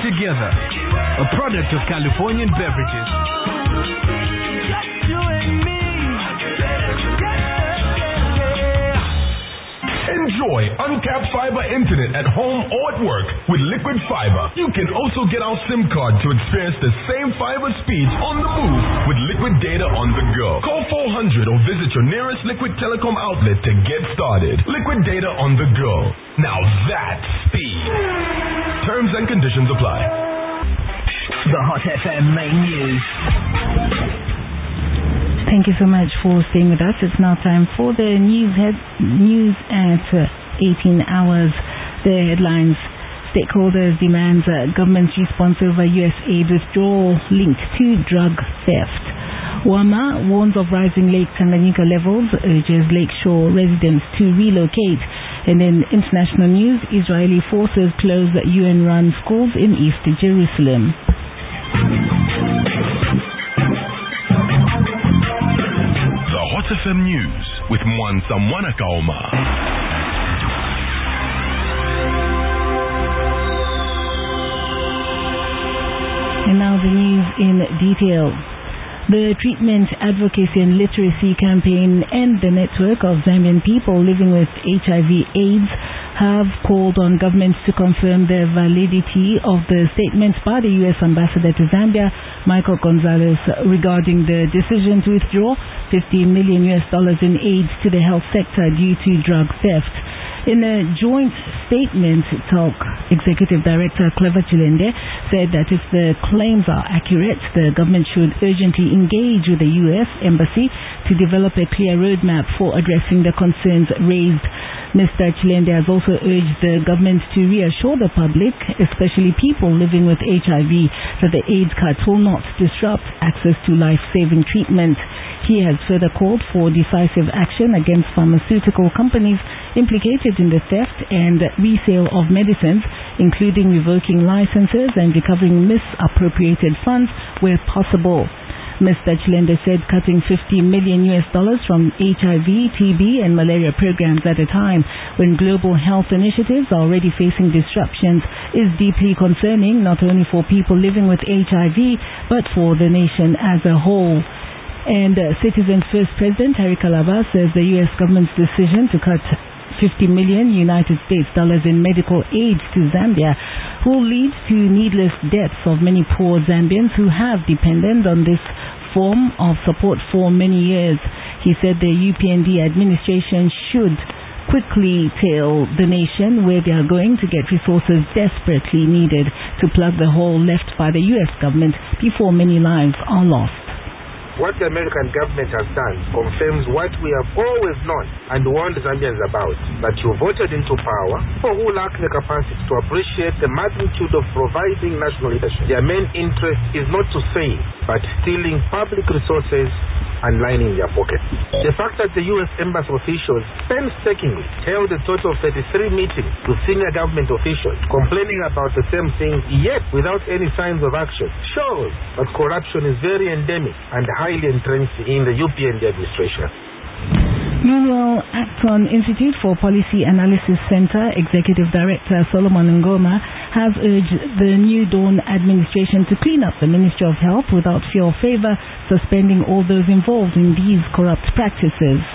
together. A product of Californian Beverages. Enjoy uncapped fiber internet at home or at work with Liquid Fiber. You can also get our SIM card to experience the same fiber speeds on the move with Liquid Data on the go. Call 400 or visit your nearest Liquid Telecom outlet to get started. Liquid Data on the go. Now that's speed. Terms and conditions apply. The Hot FM main news. Thank you so much for staying with us. It's now time for the news at 18 hours. The headlines. Stakeholders demands government's response over US aid withdrawal linked to drug theft. WAMA warns of rising Lake Tanganyika levels, urges Lakeshore residents to relocate. And in international news, Israeli forces close UN-run schools in East Jerusalem. Hot FM News with Mwansa Mwanakaoma. And now the news in detail. The Treatment, Advocacy and Literacy Campaign and the network of Zambian people living with HIV/AIDS have called on governments to confirm the validity of the statements by the U.S. Ambassador to Zambia, Michael Gonzalez, regarding the decision to withdraw $50 million in aid to the health sector due to drug theft. In a joint statement, TALK Executive Director Clever Chilende said that if the claims are accurate, the government should urgently engage with the U.S. Embassy to develop a clear roadmap for addressing the concerns raised. Mr. Chilende has also urged the government to reassure the public, especially people living with HIV, that the AIDS cuts will not disrupt access to life-saving treatment. He has further called for decisive action against pharmaceutical companies implicated in the theft and resale of medicines, including revoking licenses and recovering misappropriated funds where possible. Mr. Chilende said cutting $50 million from HIV, TB and malaria programs at a time when global health initiatives are already facing disruptions is deeply concerning, not only for people living with HIV but for the nation as a whole. And Citizens First President Harry Kalaba says the U.S. government's decision to cut $50 million United States dollars in medical aid to Zambia will lead to needless deaths of many poor Zambians who have depended on this form of support for many years. He said the UPND administration should quickly tell the nation where they are going to get resources desperately needed to plug the hole left by the U.S. government before many lives are lost. What the American government has done confirms what we have always known and warned Zambians about, that you voted into power for who lack the capacity to appreciate the magnitude of providing national leadership. Their main interest is not to save, but stealing public resources and lining their pockets. The fact that the U.S. Embassy officials painstakingly held a total of 33 meetings with senior government officials complaining about the same thing, yet without any signs of action, shows that corruption is very endemic and highly entrenched in the UPND administration. Meanwhile, Acton Institute for Policy Analysis Center Executive Director Solomon Ngoma has urged the New Dawn administration to clean up the Ministry of Health without fear or favor, suspending all those involved in these corrupt practices.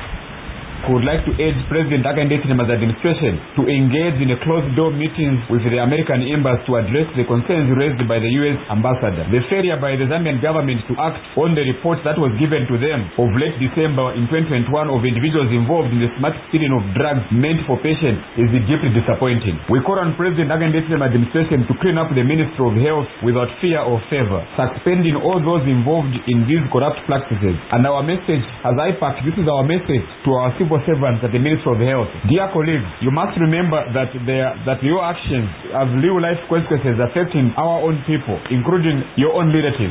We would like to urge President Hakainde Hichilema's administration to engage in a closed-door meetings with the American embassy to address the concerns raised by the U.S. ambassador. The failure by the Zambian government to act on the report that was given to them of late December in 2021 of individuals involved in the smart stealing of drugs meant for patients is deeply disappointing. We call on President Hakainde Hichilema's administration to clean up the Ministry of Health without fear or favor, suspending all those involved in these corrupt practices. And our message as IPAC, this is our message to our civil servants at the Ministry of Health. Dear colleagues, you must remember that your actions have real life consequences affecting our own people, including your own relatives.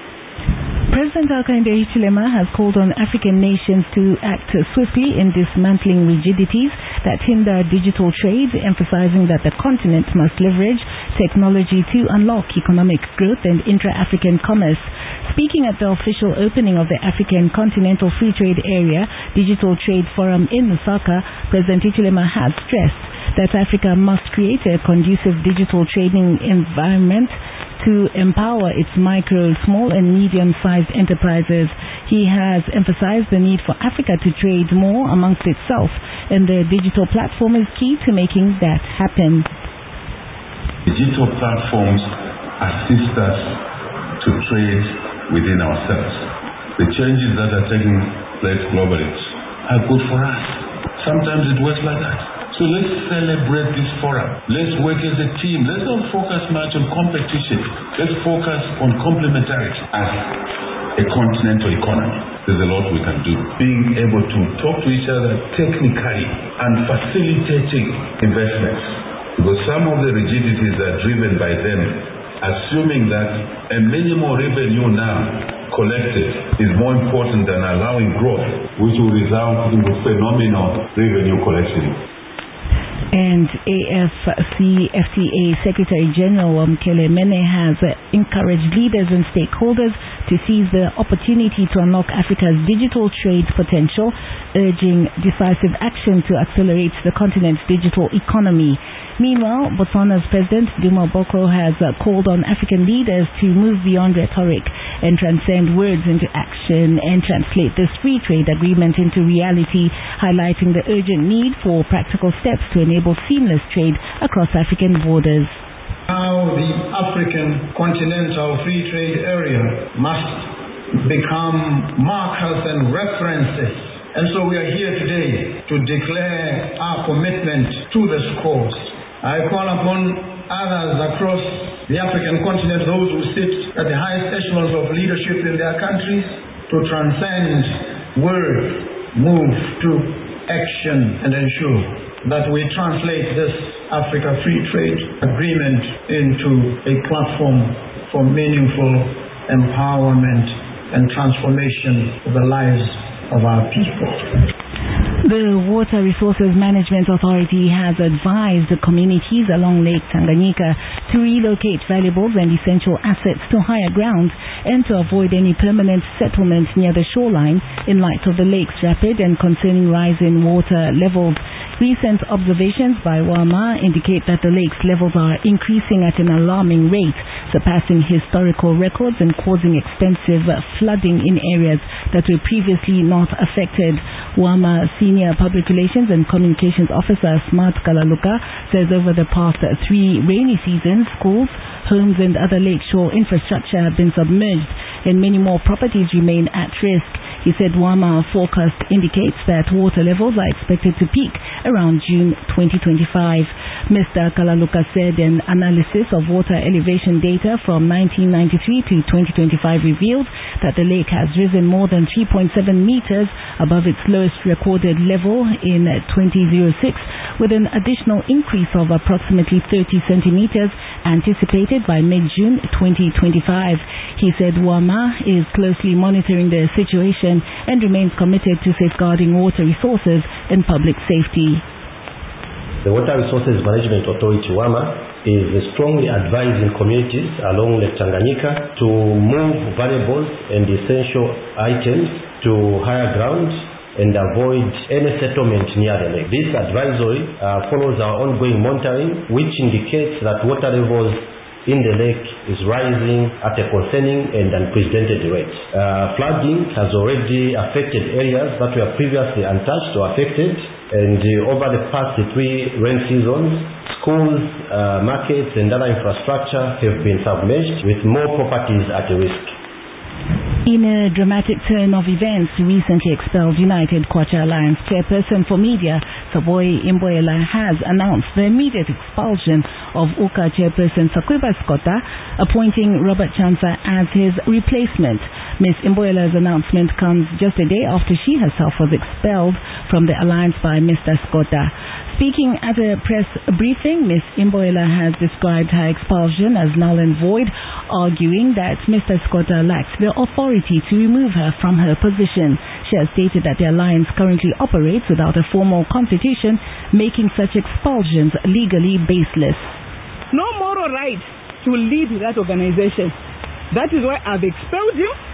President Hakainde Hichilema has called on African nations to act swiftly in dismantling rigidities that hinder digital trade, emphasizing that the continent must leverage technology to unlock economic growth and intra-African commerce. Speaking at the official opening of the African Continental Free Trade Area Digital Trade Forum in Lusaka, President Hichilema has stressed that Africa must create a conducive digital trading environment to empower its micro, small and medium-sized enterprises. He has emphasized the need for Africa to trade more amongst itself, and the digital platform is key to making that happen. Digital platforms assist us to trade within ourselves. The changes that are taking place globally are good for us. Sometimes it works like that. So let's celebrate this forum. Let's work as a team. Let's not focus much on competition. Let's focus on complementarity as a continental economy. There's a lot we can do. Being able to talk to each other technically and facilitating investments. Because some of the rigidities are driven by them, assuming that a minimal revenue now collected is more important than allowing growth, which will result in phenomenal revenue collection. And AFCFTA Secretary General Mkele Mene has encouraged leaders and stakeholders to seize the opportunity to unlock Africa's digital trade potential, urging decisive action to accelerate the continent's digital economy. Meanwhile, Botswana's President Duma Boko has called on African leaders to move beyond rhetoric and transcend words into action and translate this free trade agreement into reality, highlighting the urgent need for practical steps to enable seamless trade across African borders. Now the African continental free trade area must become markers and references. And so we are here today to declare our commitment to this cause. I call upon others across the African continent, those who sit at the highest echelons of leadership in their countries, to transcend words, move to action, and ensure that we translate this Africa Free Trade Agreement into a platform for meaningful empowerment and transformation of the lives of our people. The Water Resources Management Authority has advised the communities along Lake Tanganyika to relocate valuables and essential assets to higher ground and to avoid any permanent settlement near the shoreline in light of the lake's rapid and concerning rise in water levels. Recent observations by WAMA indicate that the lake's levels are increasing at an alarming rate, surpassing historical records and causing extensive flooding in areas that were previously not affected. WAMA Senior Public Relations and Communications Officer Smart Kalaluka says over the past 3 rainy seasons, schools, homes and other lakeshore infrastructure have been submerged and many more properties remain at risk. He said WAMA forecast indicates that water levels are expected to peak around June 2025. Mr. Kalaluka said an analysis of water elevation data from 1993 to 2025 revealed that the lake has risen more than 3.7 meters above its lowest recorded level in 2006, with an additional increase of approximately 30 centimeters anticipated by mid-June 2025. He said WAMA is closely monitoring the situation and remains committed to safeguarding water resources and public safety. The Water Resources Management Authority, WAMA, is strongly advising communities along Lake Tanganyika to move valuables and essential items to higher ground and avoid any settlement near the lake. This advisory follows our ongoing monitoring, which indicates that water levels in the lake is rising at a concerning and unprecedented rate. Flooding has already affected areas that were previously untouched or affected, and over the past 3 rain seasons, schools, markets and other infrastructure have been submerged, with more properties at risk. In a dramatic turn of events, recently expelled United Kwacha Alliance chairperson for media, Saboy Imboela, has announced the immediate expulsion of UKA chairperson Sakuba Skota, appointing Robert Chansa as his replacement. Ms. Imboela's announcement comes just a day after she herself was expelled from the alliance by Mr. Skota. Speaking at a press briefing, Ms. Imboela has described her expulsion as null and void, arguing that Mr. Skota lacks the authority to remove her from her position. She has stated that the alliance currently operates without a formal constitution, making such expulsions legally baseless. No moral right to lead that organization. That is why I've expelled him.